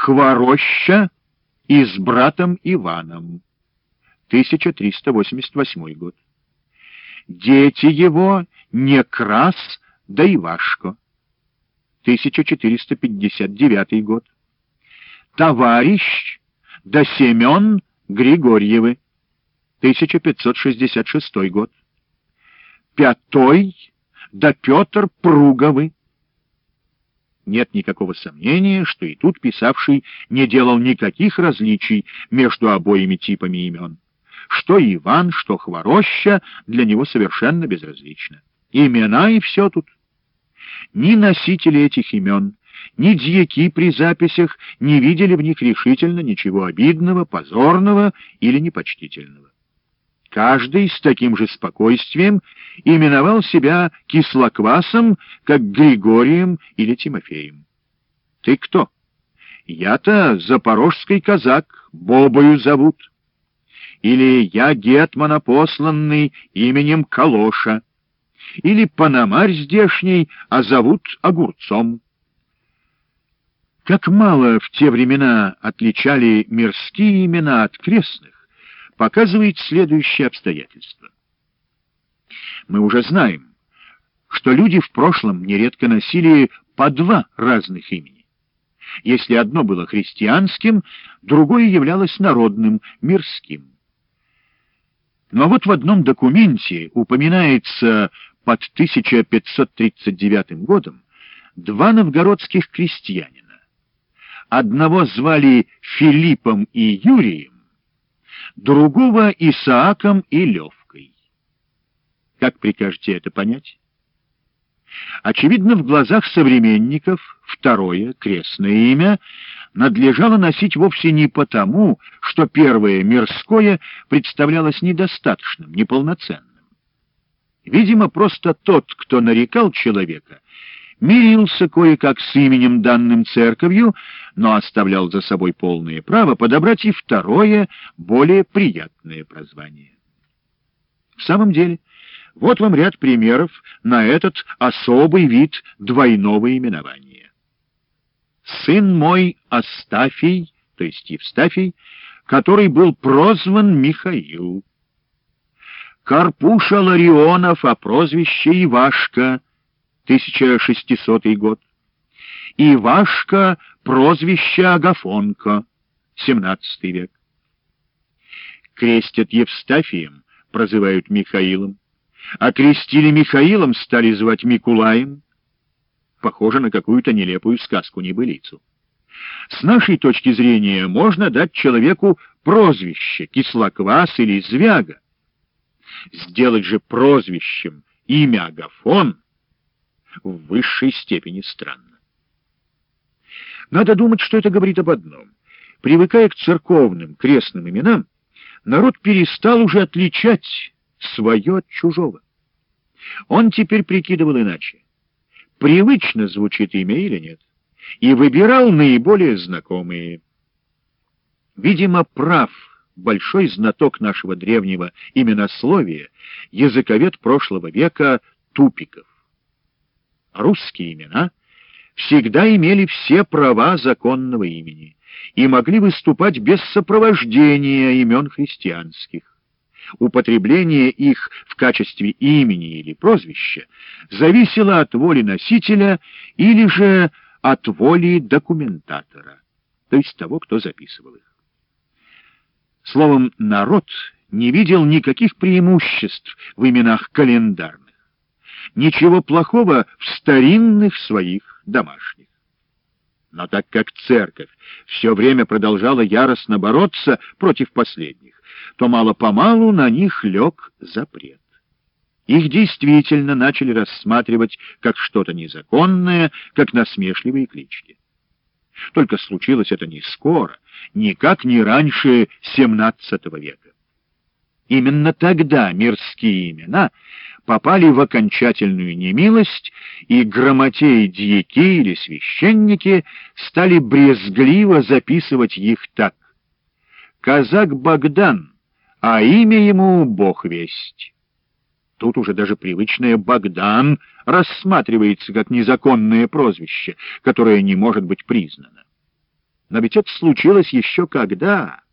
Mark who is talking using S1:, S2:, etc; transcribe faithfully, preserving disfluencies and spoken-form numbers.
S1: Хвороща и с братом Иваном, тысяча триста восемьдесят восьмой год. Дети его Некрас да Ивашко, тысяча четыреста пятьдесят девятый год. Товарищ да Семен Григорьевы, тысяча пятьсот шестьдесят шестой год. Пятой да Петр Пруговы. Нет никакого сомнения, что и тут писавший не делал никаких различий между обоими типами имен. Что Иван, что Хвороща для него совершенно безразлично. Имена и все тут. Ни носители этих имен, ни дьяки при записях не видели в них решительно ничего обидного, позорного или непочтительного. Каждый с таким же спокойствием именовал себя Кислоквасом, как Григорием или Тимофеем. Ты кто? Я-то запорожский казак, Бобою зовут. Или я гетмана посланный именем Калоша. Или пономарь здешний, а зовут Огурцом. Как мало в те времена отличали мирские имена от крестных, показывает следующее обстоятельство. Мы уже знаем, что люди в прошлом нередко носили по два разных имени. Если одно было христианским, другое являлось народным, мирским. Но вот в одном документе упоминается под тысяча пятьсот тридцать девятым годом два новгородских крестьянина. Одного звали Филиппом и Юрием, другого Исааком и Левкой. Как прикажете это понять? Очевидно, в глазах современников второе, крестное имя, надлежало носить вовсе не потому, что первое, мирское, представлялось недостаточным, неполноценным. Видимо, просто тот, кто нарекал человека, мирился кое-как с именем, данным церковью, но оставлял за собой полное право подобрать и второе, более приятное прозвание. В самом деле, вот вам ряд примеров на этот особый вид двойного именования. Сын мой Астафий, то есть Евстафий, который был прозван Михаил. Карпуша Ларионов, а прозвище Ивашка, тысяча шестисотый год. Ивашка, прозвище Агафонка, семнадцатый век. Крестят Евстафием, прозывают Михаилом. Окрестили Михаилом, стали звать Микулаем. Похоже на какую-то нелепую сказку-небылицу. С нашей точки зрения можно дать человеку прозвище Кислоквас или Звяга. Сделать же прозвищем имя Агафон в высшей степени странно. Надо думать, что это говорит об одном. Привыкая к церковным крестным именам, народ перестал уже отличать свое от чужого. Он теперь прикидывал иначе, привычно звучит имя или нет, и выбирал наиболее знакомые. Видимо, прав большой знаток нашего древнего именословия, языковед прошлого века Тупиков. Русские имена всегда имели все права законного имени и могли выступать без сопровождения имен христианских. Употребление их в качестве имени или прозвища зависело от воли носителя или же от воли документатора, то есть того, кто записывал их. Словом, народ не видел никаких преимуществ в именах календарных, ничего плохого в старинных своих домашних. Но так как церковь все время продолжала яростно бороться против последних, то мало-помалу на них лег запрет. Их действительно начали рассматривать как что-то незаконное, как насмешливые клички. Только случилось это не скоро, никак не раньше семнадцатого века. Именно тогда мирские имена попали в окончательную немилость, и грамотеи, дьяки или священники стали брезгливо записывать их так: «Казак Богдан, а имя ему Бог весть». Тут уже даже привычное «Богдан» рассматривается как незаконное прозвище, которое не может быть признано. Но ведь это случилось еще когда?